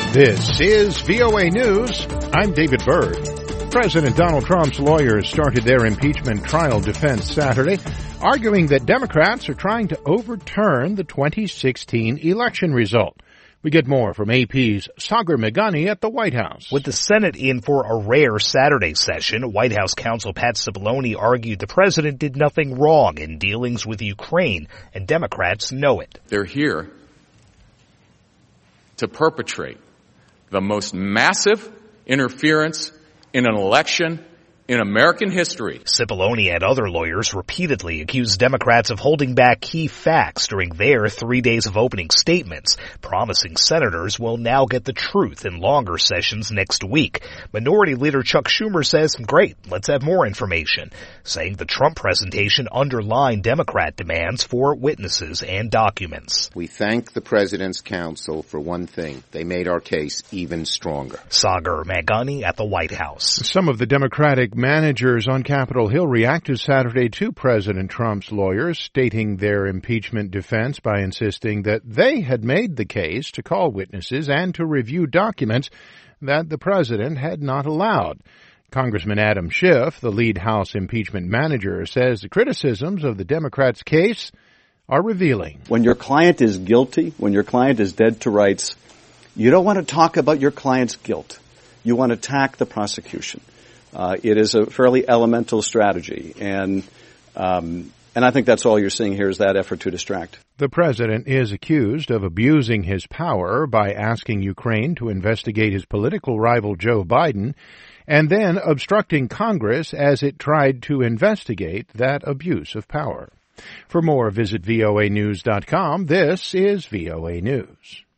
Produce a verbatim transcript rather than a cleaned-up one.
This is V O A News. I'm David Byrd. President Donald Trump's lawyers started their impeachment trial defense Saturday, arguing that Democrats are trying to overturn the twenty sixteen election result. We get more from A P's Sagar Meghani at the White House. With the Senate in for a rare Saturday session, White House counsel Pat Cipollone argued the president did nothing wrong in dealings with Ukraine, and Democrats know it. They're here to perpetrate the most massive interference in an election in American history. Cipollone and other lawyers repeatedly accused Democrats of holding back key facts during their three days of opening statements, promising senators will now get the truth in longer sessions next week. Minority Leader Chuck Schumer says, great, let's have more information, saying the Trump presentation underlined Democrat demands for witnesses and documents. We thank the President's counsel for one thing. They made our case even stronger. Sagar Meghani at the White House. Some of the Democratic managers on Capitol Hill reacted Saturday to President Trump's lawyers, stating their impeachment defense by insisting that they had made the case to call witnesses and to review documents that the president had not allowed. Congressman Adam Schiff, the lead House impeachment manager, says the criticisms of the Democrats' case are revealing. When your client is guilty, when your client is dead to rights, you don't want to talk about your client's guilt. You want to attack the prosecution. Uh, it is a fairly elemental strategy, and um, and I think that's all you're seeing here is that effort to distract. The president is accused of abusing his power by asking Ukraine to investigate his political rival Joe Biden, and then obstructing Congress as it tried to investigate that abuse of power. For more, visit V O A news dot com. This is V O A News.